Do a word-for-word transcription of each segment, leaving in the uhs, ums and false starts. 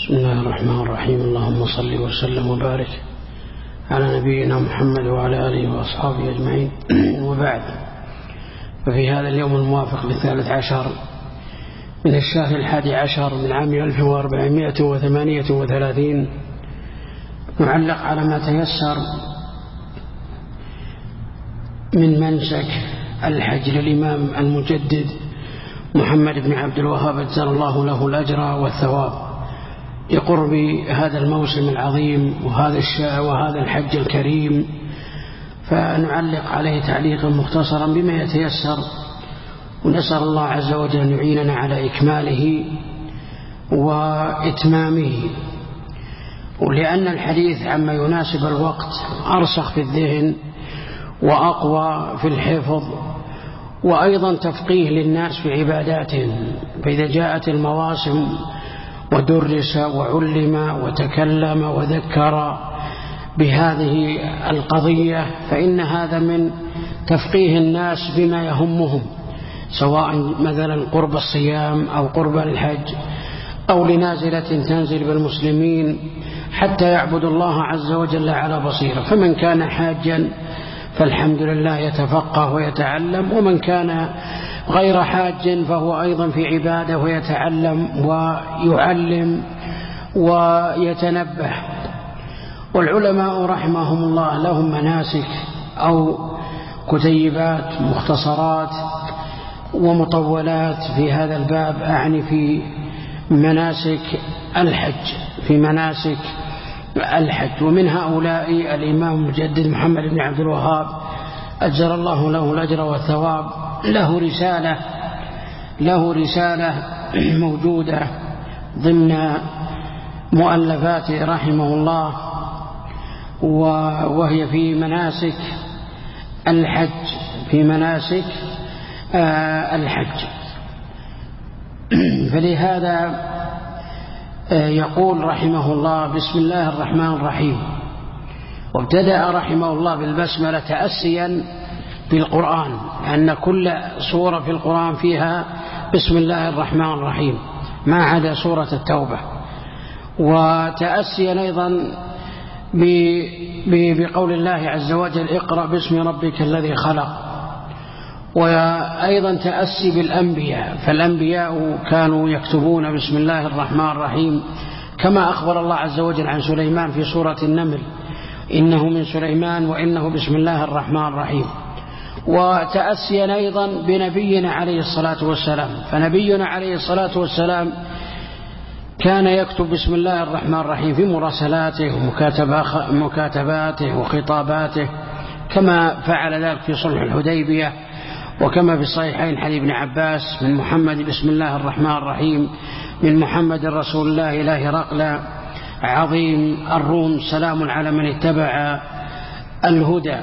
بسم الله الرحمن الرحيم. اللهم صل وسلم وبارك على نبينا محمد وعلى آله وأصحابه أجمعين. وبعد، ففي هذا اليوم الموافق للثالث عشر من الشهر الحادي عشر من عام ألف وأربعمائة وثمانية وثلاثين نعلق على ما تيسر من منسك الحج للإمام المجدد محمد بن عبد الوهاب أجزل الله له الأجر والثواب لقرب هذا الموسم العظيم وهذا الشاء وهذا الحج الكريم، فنعلق عليه تعليقا مختصرا بما يتيسر، ونسأل الله عز وجل أن يعيننا على إكماله وإتمامه. ولأن الحديث عما يناسب الوقت أرسخ في الذهن وأقوى في الحفظ، وأيضا تفقيه للناس في عباداتهم، فإذا جاءت المواسم ودرس وعلم وتكلم وذكر بهذه القضية فإن هذا من تفقيه الناس بما يهمهم، سواء مثلا قرب الصيام أو قرب الحج أو لنازلة تنزل بالمسلمين حتى يعبد الله عز وجل على بصيرة. فمن كان حاجا فالحمد لله يتفقه ويتعلم، ومن كان غير حاج فهو أيضا في عبادة ويتعلم ويعلم ويتنبه. والعلماء رحمهم الله لهم مناسك أو كتيبات مختصرات ومطولات في هذا الباب، أعني في مناسك الحج في مناسك الحج ومن هؤلاء الإمام المجدد محمد بن عبد الوهاب أجزل الله له الأجر والثواب، له رسالة له رسالة موجودة ضمن مؤلفاته رحمه الله، وهي في مناسك الحج في مناسك الحج. فلهذا يقول رحمه الله: بسم الله الرحمن الرحيم. وابتدأ رحمه الله بالبسملة تأسيا بالقرآن، لأن كل سورة في القرآن فيها بسم الله الرحمن الرحيم ما عدا سورة التوبة، وتأسيا أيضا بقول الله عز وجل: اقرأ باسم ربك الذي خلق. وأيضا تأسي بالأنبياء، فالأنبياء كانوا يكتبون بسم الله الرحمن الرحيم، كما أخبر الله عز وجل عن سليمان في سورة النمل: إنه من سليمان وإنه بسم الله الرحمن الرحيم. وتأسيا أيضا بنبينا عليه الصلاة والسلام، فنبينا عليه الصلاة والسلام كان يكتب بسم الله الرحمن الرحيم في مراسلاته ومكاتباته وخطاباته، كما فعل ذلك في صلح الحديبية، وكما في الصحيحين حديث ابن عباس: من محمد بسم الله الرحمن الرحيم، من محمد رسول الله إلى هرقل عظيم الروم، سلام على من اتبع الهدى.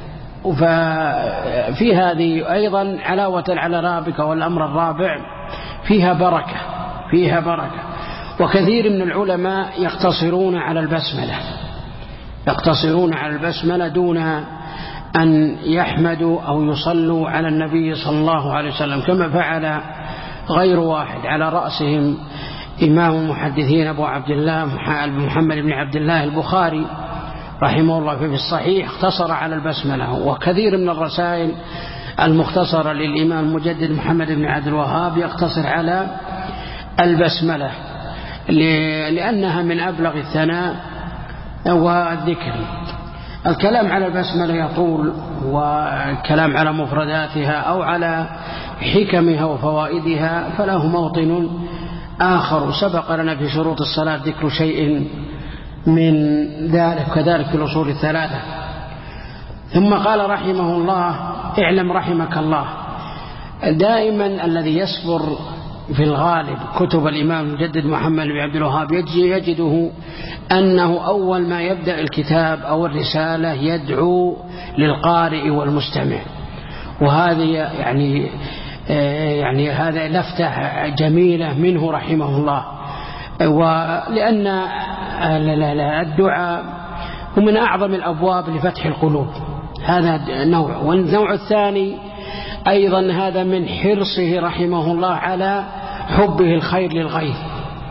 ففي هذه أيضا علاوة على رابك، والأمر الرابع فيها بركة فيها بركة وكثير من العلماء يقتصرون على البسملة يقتصرون على البسملة دون أن يحمدوا أو يصلوا على النبي صلى الله عليه وسلم، كما فعل غير واحد، على رأسهم إمام المحدثين أبو عبد الله محمد بن عبد الله البخاري رحمه الله في الصحيح اختصر على البسملة. وكثير من الرسائل المختصرة للإمام المجدد محمد بن عبد الوهاب يقتصر على البسملة، لأنها من أبلغ الثناء والذكر. الكلام على البسملة يطول، والكلام على مفرداتها أو على حكمها وفوائدها فله موطن آخر، سبق لنا في شروط الصلاة ذكر شيء من ذلك، كذلك في الأصول الثلاثة. ثم قال رحمه الله: اعلم رحمك الله. دائما الذي يصبر في الغالب كتب الإمام المجدد محمد بن عبد الوهاب يجده أنه أول ما يبدأ الكتاب أو الرسالة يدعو للقارئ والمستمع، وهذه يعني يعني هذا لفتة جميلة منه رحمه الله، ولأن الدعاء هو من أعظم الأبواب لفتح القلوب، هذا نوع. والنوع الثاني أيضا هذا من حرصه رحمه الله على حبه الخير للغير،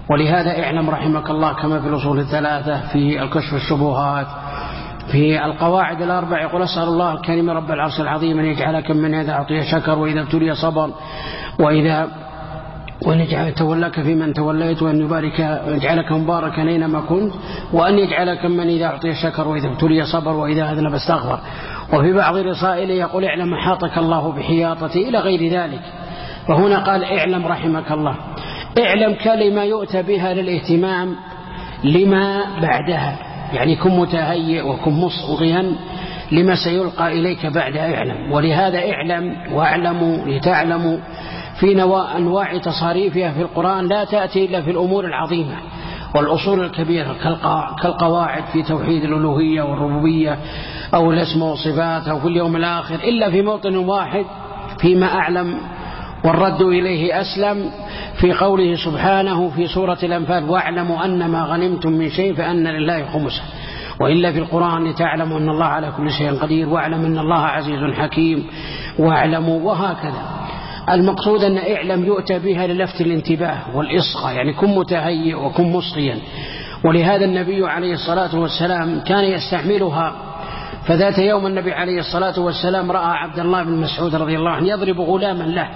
ولهذا اعلم رحمك الله كما في الأصول الثلاثة، في الكشف الشبهات، في القواعد الأربع، يقول أسأل الله الكريم رب العرش العظيم أن يجعلك من إذا أعطي شكر وإذا ابتلي صبر، وإذا وأن يجعل تولاك في من توليت، وأن يبارك يجعلك مباركا أينما كنت، وأن يجعلك من إذا أعطي شكر وإذا ابتلي صبر وإذا أذنب استغفر. وفي بعض رسائله يقول اعلم أحاطك الله بحياطته إلى غير ذلك. فهنا قال اعلم رحمك الله. اعلم كلمة يؤتى بها للاهتمام لما بعدها، يعني كن متهيئ وكن مصغيا لما سيلقى إليك بعد اعلم. ولهذا اعلم واعلموا لتعلموا في أنواع تصاريفها في القرآن لا تأتي إلا في الأمور العظيمة والأصول الكبيرة كالقواعد في توحيد الألوهية والربوبية أو الاسم والصفات أو في اليوم الآخر، إلا في موطن واحد فيما أعلم والرد إليه أسلم، في قوله سبحانه في سورة الأنفال واعلموا أن ما غنمتم من شيء فأن لله خمسه. وإلا في القرآن لتعلموا أن الله على كل شيء قدير، واعلم أن الله عزيز حكيم، واعلموا، وهكذا. المقصود أن اعلم يؤتى بها للفت الانتباه والإصغاء، يعني كن متهيئ وكن مصغيا. ولهذا النبي عليه الصلاة والسلام كان يستعملها. فذات يوم النبي عليه الصلاة والسلام رأى عبد الله بن مسعود رضي الله عنه يضرب غلاما له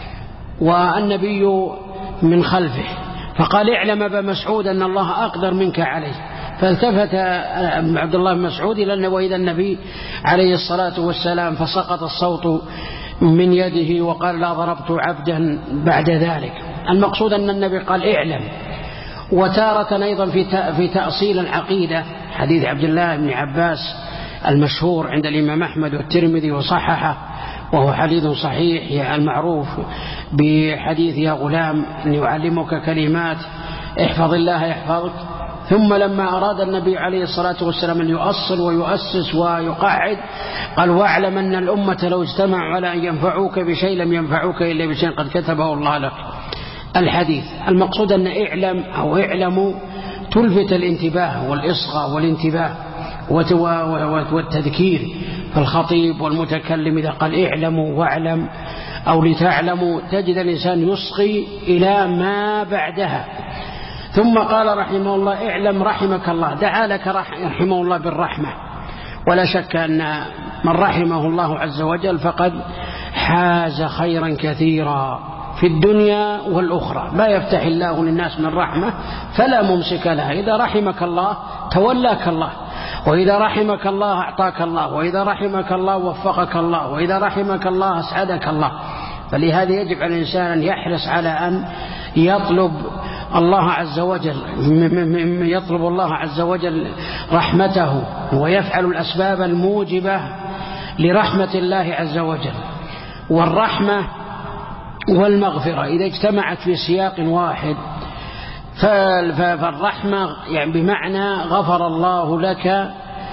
والنبي من خلفه، فقال اعلم أبا مسعود أن الله أقدر منك عليه. فالتفت عبد الله بن مسعود إلى النبي وإذا النبي عليه الصلاة والسلام، فسقط الصوت من يده وقال لا ضربت عبدا بعد ذلك. المقصود أن النبي قال اعلم. وتارة أيضا في في تأصيل العقيدة حديث عبد الله بن عباس المشهور عند الإمام أحمد والترمذي وصححه، وهو حديث صحيح المعروف بحديث يا غلام أن يعلمك كلمات احفظ الله يحفظك. ثم لما أراد النبي عليه الصلاة والسلام أن يؤصل ويؤسس ويقعد قال واعلم أن الأمة لو اجتمعوا على أن ينفعوك بشيء لم ينفعوك إلا بشيء قد كتبه الله لك. الحديث المقصود أن اعلم أو اعلموا تلفت الانتباه والإصغاء والانتباه والتذكير. فالخطيب والمتكلم إذا قال اعلموا واعلم أو لتعلموا تجد الإنسان يصغي إلى ما بعدها. ثم قال رحمه الله اعلم رحمك الله، دعا لك رحمه الله بالرحمة. ولا شك أن من رحمه الله عز وجل فقد حاز خيرا كثيرا في الدنيا والأخرى. ما يفتح الله للناس من رحمة فلا ممسك لها. إذا رحمك الله تولاك الله، وإذا رحمك الله أعطاك الله، وإذا رحمك الله وفقك الله، وإذا رحمك الله أسعدك الله. فلهذا يجب على الإنسان أن يحرص على أن يطلب الله عز وجل يطلب الله عز وجل رحمته، ويفعل الأسباب الموجبة لرحمة الله عز وجل. والرحمة والمغفرة إذا اجتمعت في سياق واحد فالرحمة يعني بمعنى غفر الله لك،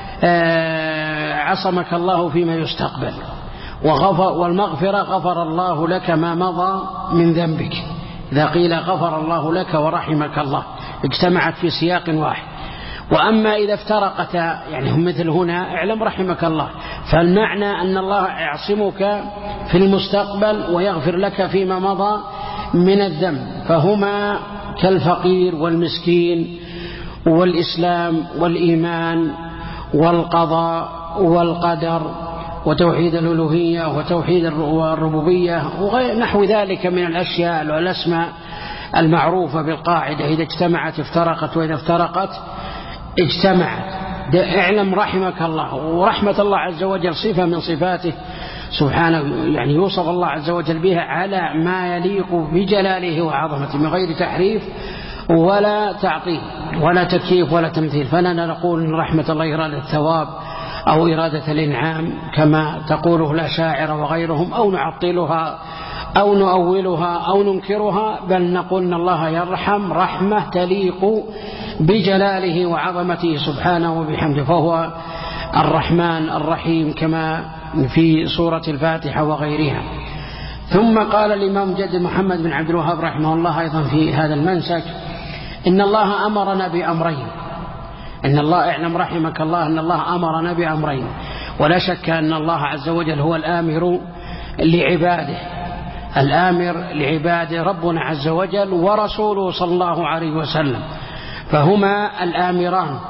عصمك الله فيما يستقبل، والمغفرة غفر الله لك ما مضى من ذنبك. إذا قيل غفر الله لك ورحمك الله اجتمعت في سياق واحد. وأما إذا افترقتا يعني هم مثل هنا اعلم رحمك الله، فالمعنى أن الله يعصمك في المستقبل ويغفر لك فيما مضى من الذنب. فهما كالفقير والمسكين والإسلام والإيمان والقضاء والقدر وتوحيد الألوهية وتوحيد الربوبية ونحو ذلك من الأشياء والأسماء المعروفة بالقاعدة. إذا اجتمعت افترقت، وإذا افترقت اجتمعت. اعلم رحمك الله. ورحمة الله عز وجل صفة من صفاته سبحانه، يعني يوصف الله عز وجل بها على ما يليق بجلاله وعظمته من غير تحريف ولا تعطيل ولا تكييف ولا تمثيل. فلا نقول إن رحمة الله إرادة الثواب أو إرادة الإنعام كما تقوله لا شاعر وغيرهم، أو نعطلها أو نؤولها أو ننكرها، بل نقول إن الله يرحم رحمة تليق بجلاله وعظمته سبحانه وبحمده، فهو الرحمن الرحيم كما في سورة الفاتحة وغيرها. ثم قال الإمام جد محمد بن عبد الوهاب رحمه الله أيضا في هذا المنسك إن الله أمرنا بأمرين. إن الله اعلم رحمك الله أن الله أمرنا بأمرين. ولا شك أن الله عز وجل هو الآمر لعباده، الآمر لعباده ربنا عز وجل ورسوله صلى الله عليه وسلم، فهما الآمران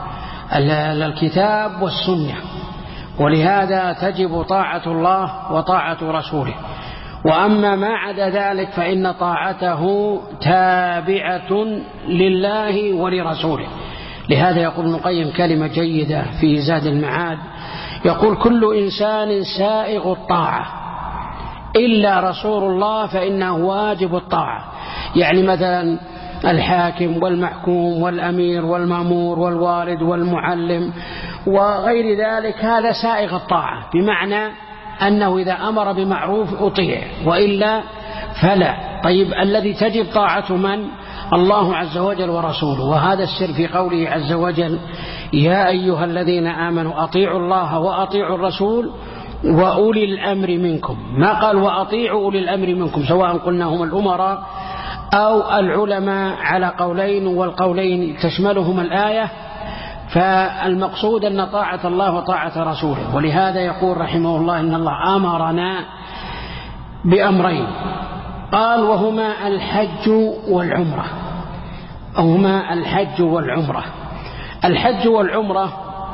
الكتاب والسنة، ولهذا تجب طاعة الله وطاعة رسوله. وأما ما عدا ذلك فإن طاعته تابعة لله ولرسوله. لهذا يقول ابن القيم كلمة جيدة في زاد المعاد، يقول كل إنسان سائغ الطاعة إلا رسول الله فإنه واجب الطاعة. يعني مثلا الحاكم والمحكوم والأمير والمأمور والوالد والمعلم وغير ذلك، هذا سائغ الطاعة، بمعنى أنه إذا أمر بمعروف أطيع وإلا فلا. طيب الذي تجب طاعة من؟ الله عز وجل ورسوله. وهذا السر في قوله عز وجل يا أيها الذين آمنوا أطيعوا الله وأطيعوا الرسول وأولي الأمر منكم، ما قال وأطيعوا أولي الأمر منكم، سواء قلنا هم الأمراء أو العلماء على قولين، والقولين تشملهم الآية. فالمقصود أن طاعة الله وطاعة رسوله. ولهذا يقول رحمه الله إن الله أمرنا بأمرين، قال وهما الحج والعمرة. هما الحج والعمرة. الحج والعمرة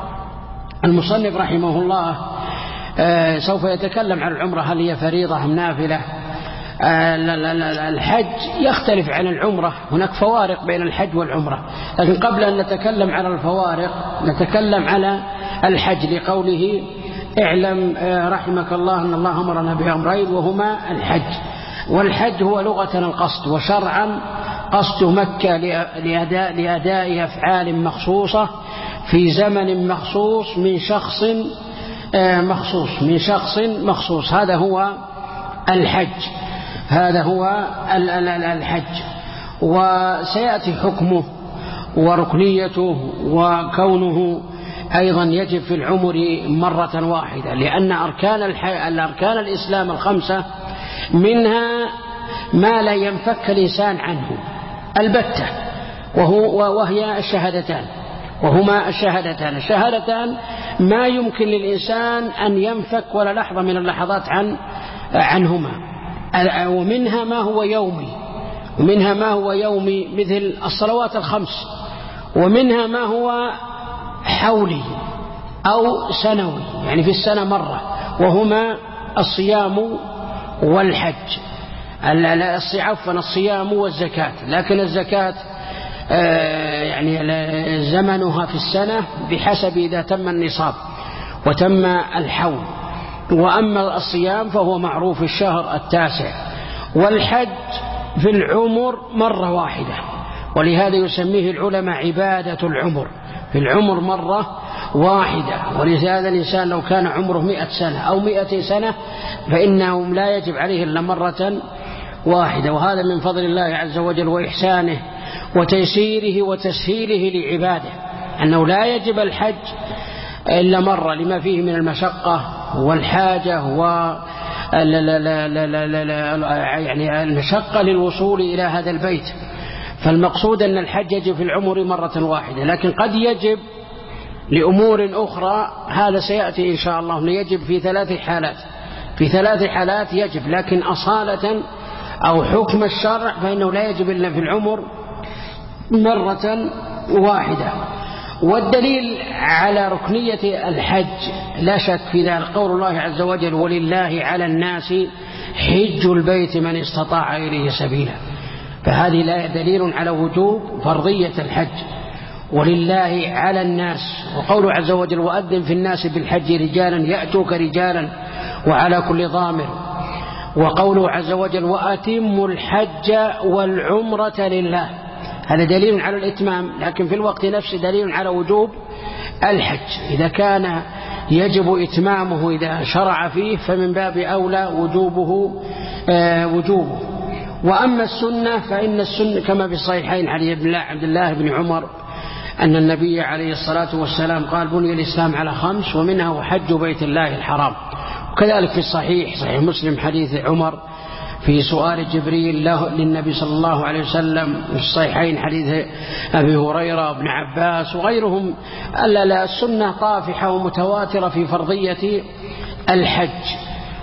المصنف رحمه الله آه سوف يتكلم عن العمرة هل هي فريضة أم نافلة. آه الحج يختلف عن العمرة، هناك فوارق بين الحج والعمرة، لكن قبل أن نتكلم على الفوارق نتكلم على الحج لقوله اعلم آه رحمك الله أن الله أمرنا بأمرين وهما الحج. والحج هو لغة القصد، وشرعا قصد مكة لأداء, لأداء أفعال مخصوصة في زمن مخصوص من شخص مخصوص من شخص مخصوص هذا هو الحج. هذا هو الحج. وسيأتي حكمه وركنيته وكونه أيضا يجب في العمر مرة واحدة، لأن أركان, الأركان الإسلام الخمسة منها ما لا ينفك الإنسان عنه البتة، وهو وهي الشهادتان، وهما الشهادتان. الشهادتان ما يمكن للإنسان أن ينفك ولا لحظة من اللحظات عن عنهما. ومنها ما هو يومي، ومنها ما هو يومي مثل الصلوات الخمس، ومنها ما هو حولي أو سنوي يعني في السنة مرة، وهما الصيام والحج. عفوا الصيام والزكاة، لكن الزكاة يعني زمنها في السنة بحسب إذا تم النصاب وتم الحول. وأما الصيام فهو معروف الشهر التاسع. والحج في العمر مرة واحدة، ولهذا يسميه العلماء عبادة العمر، في العمر مرة واحدة. ولهذا الإنسان لو كان عمره مئة سنة أو مئة سنة فإنه لا يجب عليه إلا مرة واحدة. وهذا من فضل الله عز وجل وإحسانه وتيسيره وتسهيله لعباده، أنه لا يجب الحج إلا مرة لما فيه من المشقة والحاجة و يعني المشقة للوصول إلى هذا البيت. فالمقصود أن الحج يجب في العمر مرة واحدة، لكن قد يجب لأمور أخرى، هذا سيأتي إن شاء الله، يجب في ثلاث حالات، في ثلاث حالات يجب، لكن أصالة أو حكم الشرع فإنه لا يجب إلا في العمر مرة واحدة. والدليل على ركنية الحج لا شك في ذلك قول الله عز وجل ولله على الناس حج البيت من استطاع إليه سبيلا. فهذه لا دليل على وجوب فرضية الحج، ولله على الناس. وقوله عز وجل وأذن في الناس بالحج رجالا يأتوك رجالا وعلى كل ضامر. وقوله عز وجل وأتموا الحج والعمرة لله، هذا دليل على الإتمام، لكن في الوقت نفسه دليل على وجوب الحج. إذا كان يجب إتمامه إذا شرع فيه فمن باب أولى وجوبه آه وجوبه. وأما السنة فإن السنة كما في الصحيحين عن عبد الله بن عمر أن النبي عليه الصلاة والسلام قال بني الإسلام على خمس ومنها حج بيت الله الحرام. وكذلك في الصحيح صحيح مسلم حديث عمر في سؤال جبريل له للنبي صلى الله عليه وسلم، في الصحيحين حديث أبي هريرة وابن عباس وغيرهم. ألا لا السنة طافحة ومتواترة في فرضية الحج.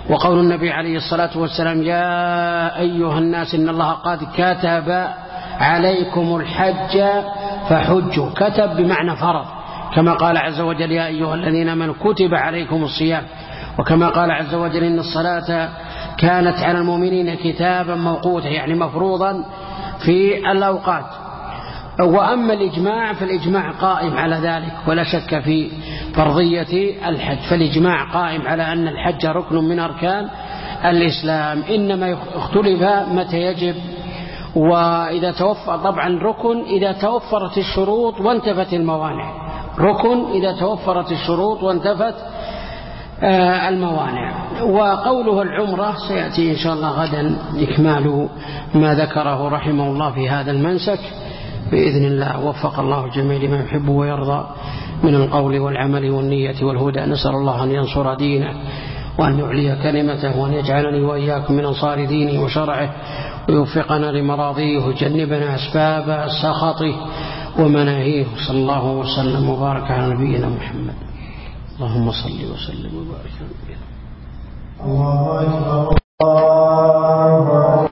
وقول النبي عليه الصلاة والسلام يا أيها الناس إن الله قد كتب عليكم الحج فحجوا. كتب بمعنى فرض، كما قال عز وجل يا أيها الذين آمنوا كتب عليكم الصيام، وكما قال عز وجل إن الصلاة كانت على المؤمنين كتابا موقوتا، يعني مفروضا في الأوقات. وأما الإجماع فالإجماع قائم على ذلك ولا شك في فرضية الحج، فالإجماع قائم على أن الحج ركن من أركان الإسلام، إنما اختلف متى يجب. وإذا توفر طبعا ركن إذا توفرت الشروط وانتفت الموانع، ركن إذا توفرت الشروط وانتفت آه الموانع. وقوله العمرة سيأتي إن شاء الله غدا إكمال ما ذكره رحمه الله في هذا المنسك بإذن الله. وفق الله الجميع لما يحب ويرضى من القول والعمل والنية والهدى. نسأل الله أن ينصر دينه وأن يعلي كلمته وأن يجعلني وإياكم من أنصار دينه وشرعه ويوفقنا لمراضيه ويجنبنا أسباب سخطه ومناهيه. صلى الله وسلم وبارك على نبينا محمد. اللهم صل وسلم وبارك على نبينا.